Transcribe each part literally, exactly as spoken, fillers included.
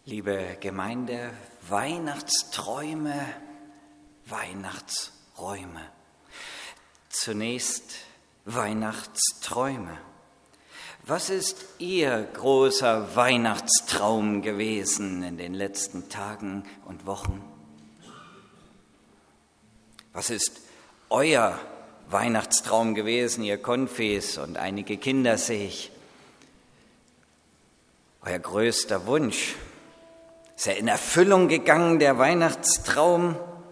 Liebe Gemeinde, Weihnachtsträume, Weihnachtsräume. Zunächst Weihnachtsträume. Was ist Ihr großer Weihnachtstraum gewesen in den letzten Tagen und Wochen? Was ist euer Weihnachtstraum gewesen, ihr Konfis und einige Kinder sehe ich? Euer größter Wunsch? Ist er in Erfüllung gegangen, der Weihnachtstraum?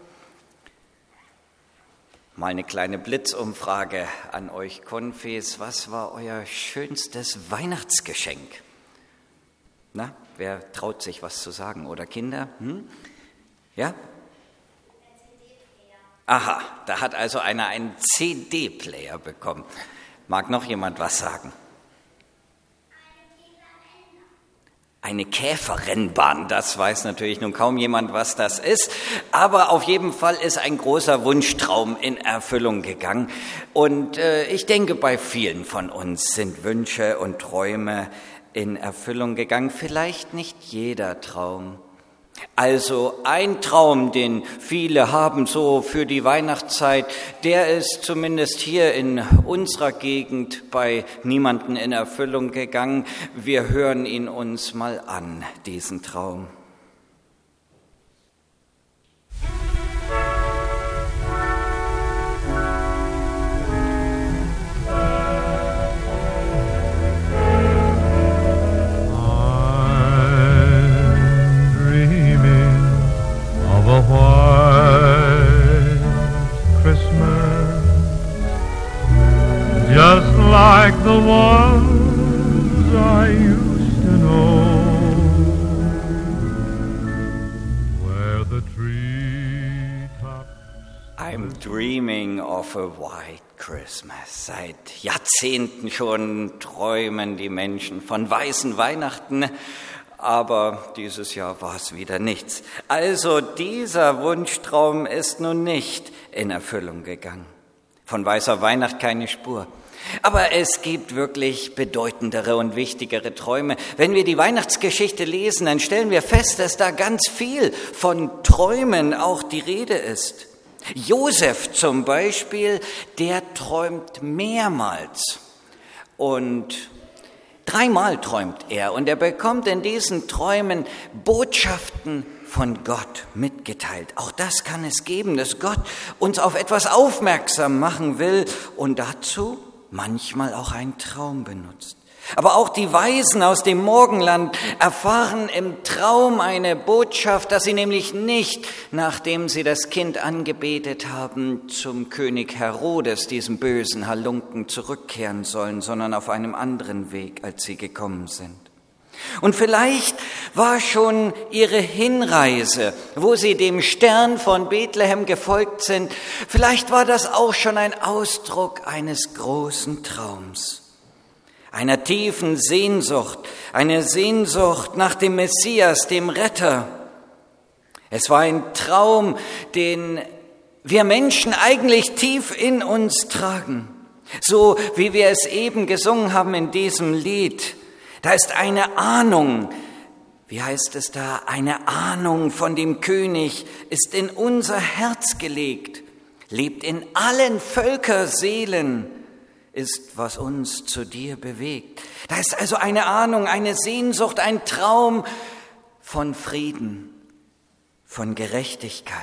Mal eine kleine Blitzumfrage an euch Konfis. Was war euer schönstes Weihnachtsgeschenk? Na, wer traut sich was zu sagen? Oder Kinder? Hm? Ja? Aha, da hat also einer einen C D-Player bekommen. Mag noch jemand was sagen? Eine Käferrennbahn, das weiß natürlich nun kaum jemand, was das ist, aber auf jeden Fall ist ein großer Wunschtraum in Erfüllung gegangen. Und äh, ich denke, bei vielen von uns sind Wünsche und Träume in Erfüllung gegangen, vielleicht nicht jeder Traum. Also ein Traum, den viele haben so für die Weihnachtszeit, der ist zumindest hier in unserer Gegend bei niemanden in Erfüllung gegangen. Wir hören ihn uns mal an, diesen Traum. Just like the ones I used to know, where the treetops. I'm dreaming of a white Christmas. Seit Jahrzehnten schon träumen die Menschen von weißen Weihnachten, aber dieses Jahr war es wieder nichts. Also dieser Wunschtraum ist nun nicht in Erfüllung gegangen. Von weißer Weihnacht keine Spur. Aber es gibt wirklich bedeutendere und wichtigere Träume. Wenn wir die Weihnachtsgeschichte lesen, dann stellen wir fest, dass da ganz viel von Träumen auch die Rede ist. Josef zum Beispiel, der träumt mehrmals und dreimal träumt er und er bekommt in diesen Träumen Botschaften von Gott mitgeteilt. Auch das kann es geben, dass Gott uns auf etwas aufmerksam machen will und dazu manchmal auch einen Traum benutzt. Aber auch die Weisen aus dem Morgenland erfahren im Traum eine Botschaft, dass sie nämlich nicht, nachdem sie das Kind angebetet haben, zum König Herodes, diesem bösen Halunken, zurückkehren sollen, sondern auf einem anderen Weg, als sie gekommen sind. Und vielleicht war schon ihre Hinreise, wo sie dem Stern von Bethlehem gefolgt sind, vielleicht war das auch schon ein Ausdruck eines großen Traums, einer tiefen Sehnsucht, eine Sehnsucht nach dem Messias, dem Retter. Es war ein Traum, den wir Menschen eigentlich tief in uns tragen, so wie wir es eben gesungen haben in diesem Lied. Da ist eine Ahnung, wie heißt es da, eine Ahnung von dem König ist in unser Herz gelegt, lebt in allen Völkerseelen, ist, was uns zu dir bewegt. Da ist also eine Ahnung, eine Sehnsucht, ein Traum von Frieden, von Gerechtigkeit,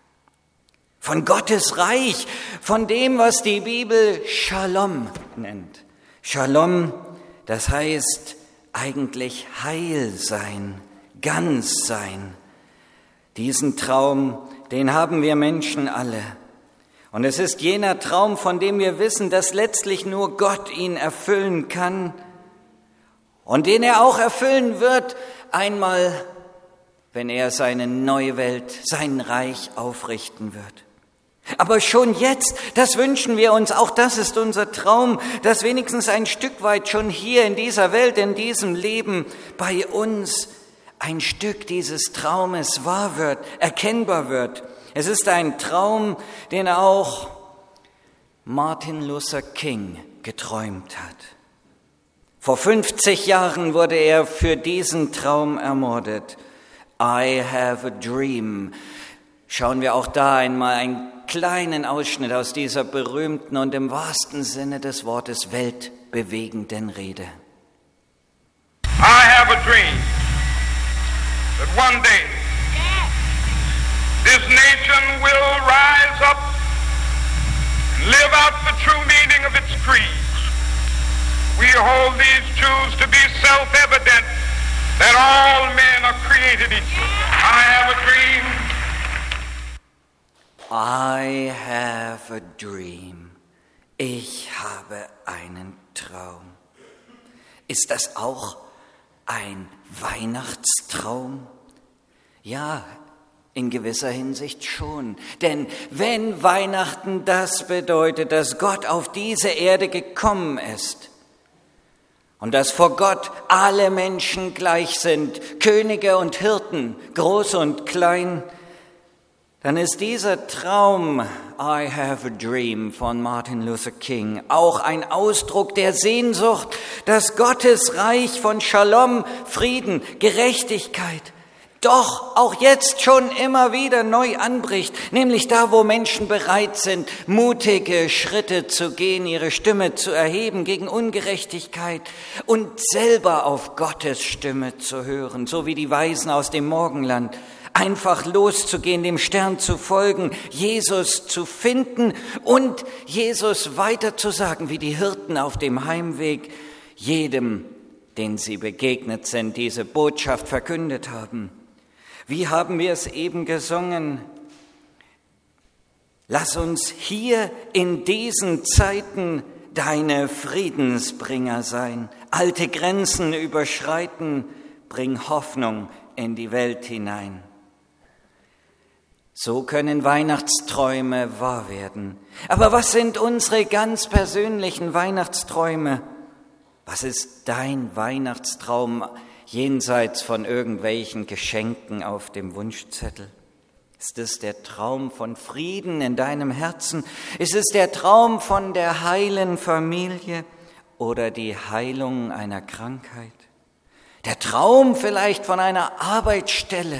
von Gottes Reich, von dem, was die Bibel Shalom nennt. Shalom, das heißt eigentlich heil sein, ganz sein. Diesen Traum, den haben wir Menschen alle. Und es ist jener Traum, von dem wir wissen, dass letztlich nur Gott ihn erfüllen kann und den er auch erfüllen wird, einmal, wenn er seine neue Welt, sein Reich aufrichten wird. Aber schon jetzt, das wünschen wir uns, auch das ist unser Traum, dass wenigstens ein Stück weit schon hier in dieser Welt, in diesem Leben bei uns ein Stück dieses Traumes wahr wird, erkennbar wird. Es ist ein Traum, den auch Martin Luther King geträumt hat. Vor fünfzig Jahren wurde er für diesen Traum ermordet. I have a dream. Schauen wir auch da einmal einen kleinen Ausschnitt aus dieser berühmten und im wahrsten Sinne des Wortes weltbewegenden Rede. I have a dream that one day this nation will rise up and live out the true meaning of its creed. We hold these truths to be self-evident that all men are created equal. I have a dream. I have a dream. Ich habe einen Traum. Ist das auch ein Weihnachtstraum? Ja, in gewisser Hinsicht schon. Denn wenn Weihnachten das bedeutet, dass Gott auf diese Erde gekommen ist und dass vor Gott alle Menschen gleich sind, Könige und Hirten, groß und klein, dann ist dieser Traum, I have a dream von Martin Luther King, auch ein Ausdruck der Sehnsucht, dass Gottes Reich von Shalom, Frieden, Gerechtigkeit, doch auch jetzt schon immer wieder neu anbricht, nämlich da, wo Menschen bereit sind, mutige Schritte zu gehen, ihre Stimme zu erheben gegen Ungerechtigkeit und selber auf Gottes Stimme zu hören, so wie die Weisen aus dem Morgenland. Einfach loszugehen, dem Stern zu folgen, Jesus zu finden und Jesus weiterzusagen, wie die Hirten auf dem Heimweg jedem, den sie begegnet sind, diese Botschaft verkündet haben. Wie haben wir es eben gesungen? Lass uns hier in diesen Zeiten deine Friedensbringer sein, alte Grenzen überschreiten, bring Hoffnung in die Welt hinein. So können Weihnachtsträume wahr werden. Aber was sind unsere ganz persönlichen Weihnachtsträume? Was ist dein Weihnachtstraum jenseits von irgendwelchen Geschenken auf dem Wunschzettel? Ist es der Traum von Frieden in deinem Herzen? Ist es der Traum von der heilen Familie oder die Heilung einer Krankheit? Der Traum vielleicht von einer Arbeitsstelle?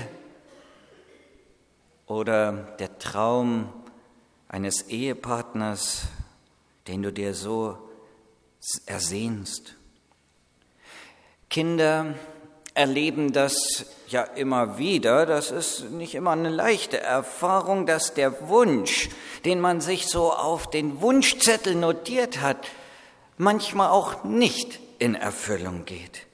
Oder der Traum eines Ehepartners, den du dir so ersehnst. Kinder erleben das ja immer wieder. Das ist nicht immer eine leichte Erfahrung, dass der Wunsch, den man sich so auf den Wunschzettel notiert hat, manchmal auch nicht in Erfüllung geht.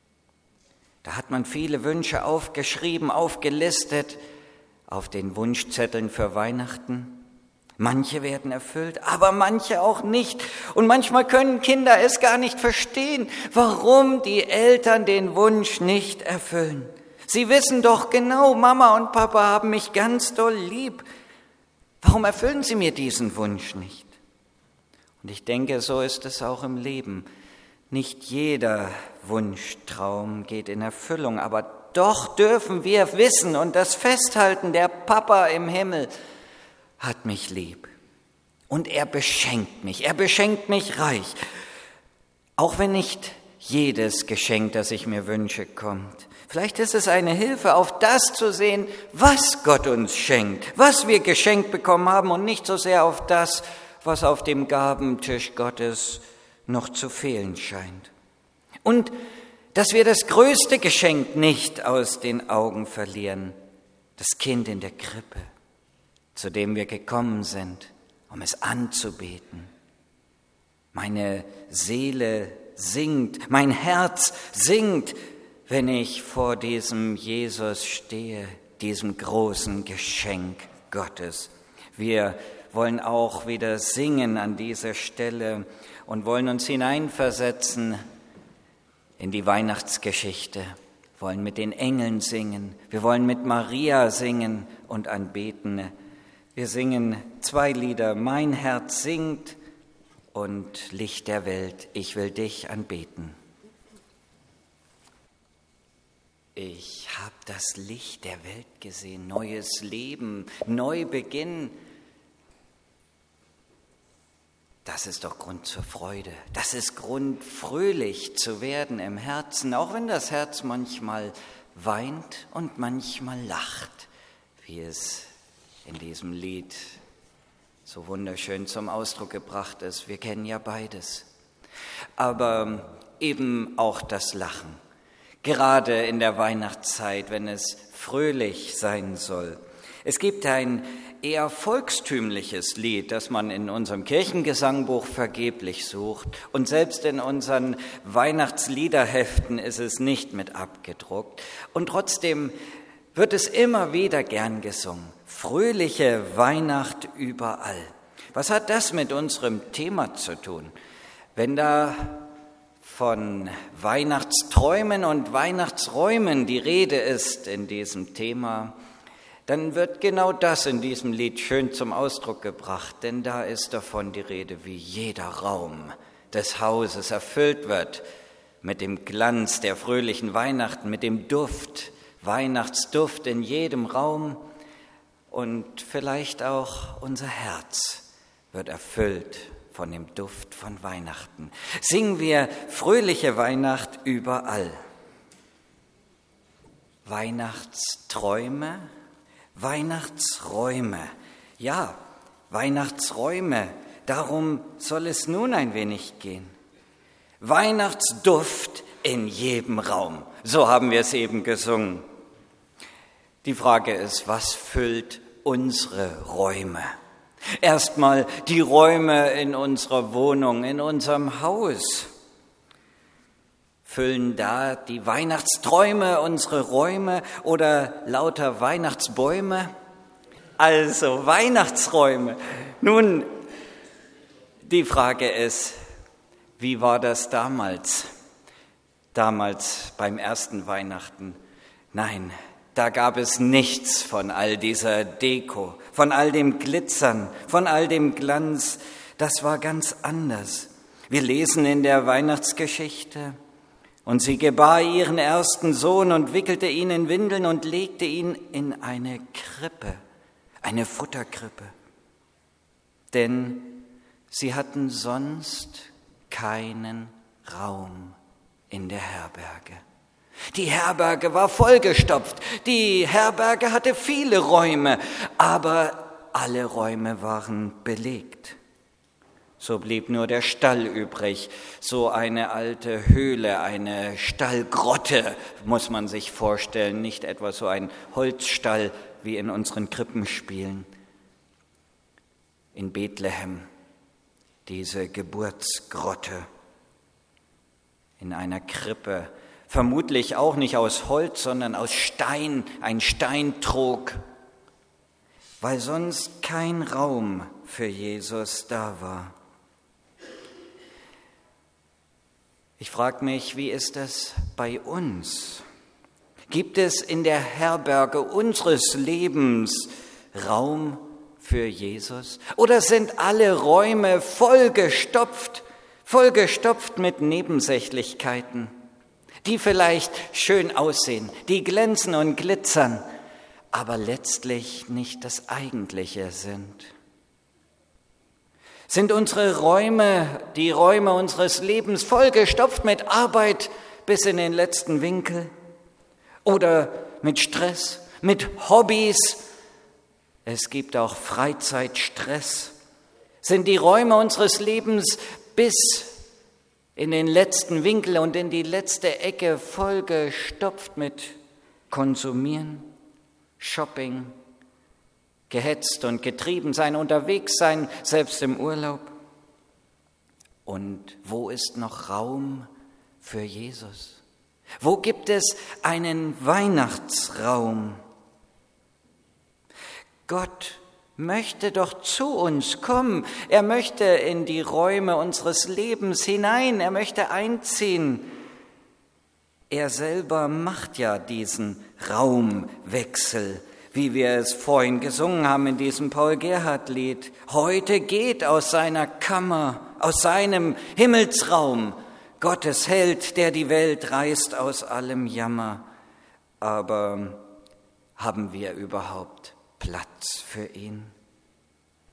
Da hat man viele Wünsche aufgeschrieben, aufgelistet, auf den Wunschzetteln für Weihnachten. Manche werden erfüllt, aber manche auch nicht. Und manchmal können Kinder es gar nicht verstehen, warum die Eltern den Wunsch nicht erfüllen. Sie wissen doch genau, Mama und Papa haben mich ganz doll lieb. Warum erfüllen sie mir diesen Wunsch nicht? Und ich denke, so ist es auch im Leben. Nicht jeder Wunschtraum geht in Erfüllung, aber doch dürfen wir wissen und das festhalten, der Papa im Himmel hat mich lieb. Und er beschenkt mich, er beschenkt mich reich. Auch wenn nicht jedes Geschenk, das ich mir wünsche, kommt. Vielleicht ist es eine Hilfe, auf das zu sehen, was Gott uns schenkt, was wir geschenkt bekommen haben und nicht so sehr auf das, was auf dem Gabentisch Gottes noch zu fehlen scheint. Und dass wir das größte Geschenk nicht aus den Augen verlieren, das Kind in der Krippe, zu dem wir gekommen sind, um es anzubeten. Meine Seele singt, mein Herz singt, wenn ich vor diesem Jesus stehe, diesem großen Geschenk Gottes. Wir wollen auch wieder singen an dieser Stelle und wollen uns hineinversetzen in die Weihnachtsgeschichte, wollen mit den Engeln singen, wir wollen mit Maria singen und anbeten. Wir singen zwei Lieder, Mein Herz singt und Licht der Welt, ich will dich anbeten. Ich habe das Licht der Welt gesehen, neues Leben, Neubeginn. Das ist doch Grund zur Freude. Das ist Grund, fröhlich zu werden im Herzen, auch wenn das Herz manchmal weint und manchmal lacht, wie es in diesem Lied so wunderschön zum Ausdruck gebracht ist. Wir kennen ja beides. Aber eben auch das Lachen, gerade in der Weihnachtszeit, wenn es fröhlich sein soll. Es gibt ein eher volkstümliches Lied, das man in unserem Kirchengesangbuch vergeblich sucht. Und selbst in unseren Weihnachtsliederheften ist es nicht mit abgedruckt. Und trotzdem wird es immer wieder gern gesungen. Fröhliche Weihnacht überall. Was hat das mit unserem Thema zu tun? Wenn da von Weihnachtsträumen und Weihnachtsräumen die Rede ist in diesem Thema, dann wird genau das in diesem Lied schön zum Ausdruck gebracht, denn da ist davon die Rede, wie jeder Raum des Hauses erfüllt wird mit dem Glanz der fröhlichen Weihnachten, mit dem Duft, Weihnachtsduft in jedem Raum, und vielleicht auch unser Herz wird erfüllt von dem Duft von Weihnachten. Singen wir fröhliche Weihnacht überall. Weihnachtsträume, Weihnachtsräume. Ja, Weihnachtsräume, darum soll es nun ein wenig gehen. Weihnachtsduft in jedem Raum, so haben wir es eben gesungen. Die Frage ist, was füllt unsere Räume? Erstmal die Räume in unserer Wohnung, in unserem Haus. Füllen da die Weihnachtsträume unsere Räume oder lauter Weihnachtsbäume? Also Weihnachtsräume. Nun, die Frage ist, wie war das damals? Damals beim ersten Weihnachten? Nein, da gab es nichts von all dieser Deko, von all dem Glitzern, von all dem Glanz. Das war ganz anders. Wir lesen in der Weihnachtsgeschichte: Und sie gebar ihren ersten Sohn und wickelte ihn in Windeln und legte ihn in eine Krippe, eine Futterkrippe. Denn sie hatten sonst keinen Raum in der Herberge. Die Herberge war vollgestopft, die Herberge hatte viele Räume, aber alle Räume waren belegt. So blieb nur der Stall übrig, so eine alte Höhle, eine Stallgrotte, muss man sich vorstellen, nicht etwa so ein Holzstall wie in unseren Krippenspielen. In Bethlehem, diese Geburtsgrotte, in einer Krippe, vermutlich auch nicht aus Holz, sondern aus Stein, ein Steintrog, weil sonst kein Raum für Jesus da war. Ich frage mich, wie ist das bei uns? Gibt es in der Herberge unseres Lebens Raum für Jesus? Oder sind alle Räume vollgestopft, vollgestopft mit Nebensächlichkeiten, die vielleicht schön aussehen, die glänzen und glitzern, aber letztlich nicht das Eigentliche sind? Sind unsere Räume, die Räume unseres Lebens vollgestopft mit Arbeit bis in den letzten Winkel? Oder mit Stress, mit Hobbys? Es gibt auch Freizeitstress. Sind die Räume unseres Lebens bis in den letzten Winkel und in die letzte Ecke vollgestopft mit Konsumieren, Shopping, gehetzt und getrieben sein, unterwegs sein, selbst im Urlaub? Und wo ist noch Raum für Jesus? Wo gibt es einen Weihnachtsraum? Gott möchte doch zu uns kommen. Er möchte in die Räume unseres Lebens hinein. Er möchte einziehen. Er selber macht ja diesen Raumwechsel, wie wir es vorhin gesungen haben in diesem Paul-Gerhardt-Lied. Heute geht aus seiner Kammer, aus seinem Himmelsraum, Gottes Held, der die Welt reißt aus allem Jammer. Aber haben wir überhaupt Platz für ihn?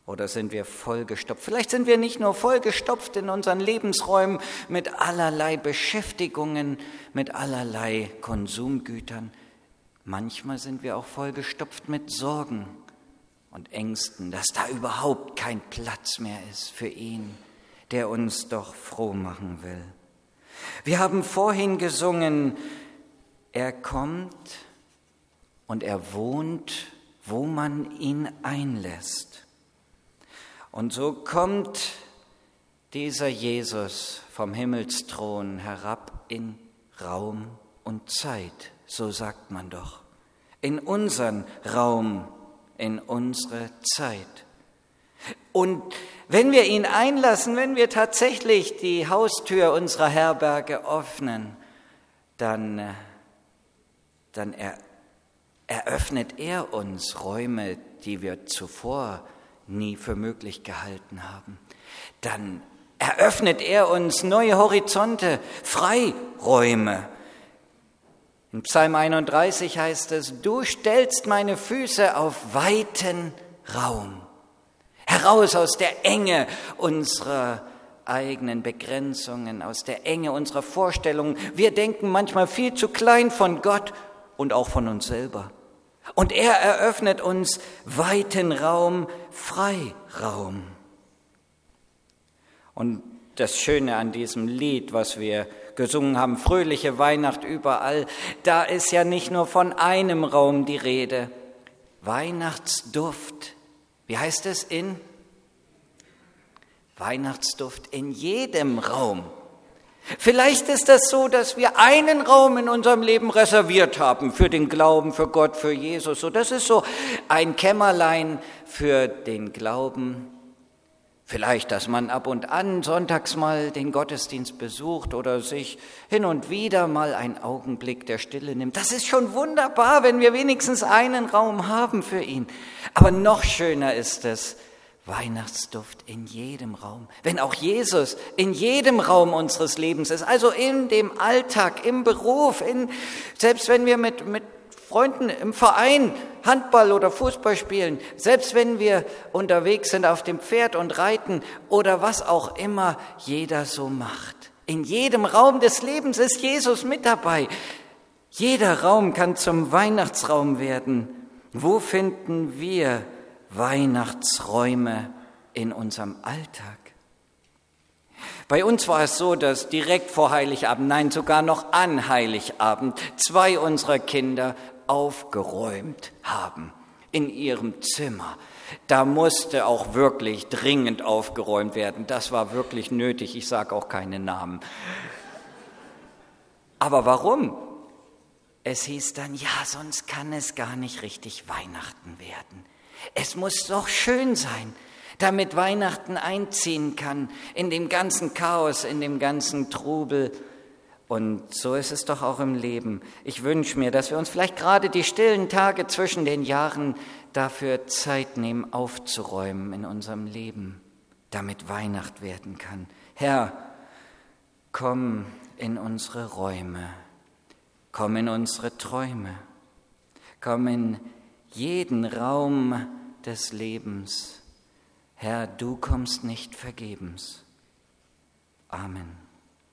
Oder sind wir vollgestopft? Vielleicht sind wir nicht nur vollgestopft in unseren Lebensräumen mit allerlei Beschäftigungen, mit allerlei Konsumgütern. Manchmal sind wir auch vollgestopft mit Sorgen und Ängsten, dass da überhaupt kein Platz mehr ist für ihn, der uns doch froh machen will. Wir haben vorhin gesungen, er kommt und er wohnt, wo man ihn einlässt. Und so kommt dieser Jesus vom Himmelsthron herab in Raum und Zeit, so sagt man doch, in unseren Raum, in unsere Zeit. Und wenn wir ihn einlassen, wenn wir tatsächlich die Haustür unserer Herberge öffnen, dann, dann er, eröffnet er uns Räume, die wir zuvor nie für möglich gehalten haben. Dann eröffnet er uns neue Horizonte, Freiräume. In Psalm einunddreißig heißt es, du stellst meine Füße auf weiten Raum, heraus aus der Enge unserer eigenen Begrenzungen, aus der Enge unserer Vorstellungen. Wir denken manchmal viel zu klein von Gott und auch von uns selber. Und er eröffnet uns weiten Raum, Freiraum. Und das Schöne an diesem Lied, was wir gesungen haben, fröhliche Weihnacht überall, da ist ja nicht nur von einem Raum die Rede. Weihnachtsduft, wie heißt es in? Weihnachtsduft in jedem Raum. Vielleicht ist das so, dass wir einen Raum in unserem Leben reserviert haben für den Glauben, für Gott, für Jesus. So, das ist so ein Kämmerlein für den Glauben. Vielleicht, dass man ab und an sonntags mal den Gottesdienst besucht oder sich hin und wieder mal einen Augenblick der Stille nimmt. Das ist schon wunderbar, wenn wir wenigstens einen Raum haben für ihn. Aber noch schöner ist es, Weihnachtsduft in jedem Raum, wenn auch Jesus in jedem Raum unseres Lebens ist, also in dem Alltag, im Beruf, in, selbst wenn wir mit, mit Freunden im Verein Handball oder Fußball spielen, selbst wenn wir unterwegs sind auf dem Pferd und reiten oder was auch immer jeder so macht. In jedem Raum des Lebens ist Jesus mit dabei. Jeder Raum kann zum Weihnachtsraum werden. Wo finden wir Weihnachtsräume in unserem Alltag? Bei uns war es so, dass direkt vor Heiligabend, nein, sogar noch an Heiligabend, zwei unserer Kinder aufgeräumt haben in ihrem Zimmer. Da musste auch wirklich dringend aufgeräumt werden. Das war wirklich nötig. Ich sage auch keine Namen. Aber warum? Es hieß dann, ja, sonst kann es gar nicht richtig Weihnachten werden. Es muss doch schön sein, damit Weihnachten einziehen kann in dem ganzen Chaos, in dem ganzen Trubel. Und so ist es doch auch im Leben. Ich wünsche mir, dass wir uns vielleicht gerade die stillen Tage zwischen den Jahren dafür Zeit nehmen, aufzuräumen in unserem Leben, damit Weihnacht werden kann. Herr, komm in unsere Räume, komm in unsere Träume, komm in jeden Raum des Lebens. Herr, du kommst nicht vergebens. Amen.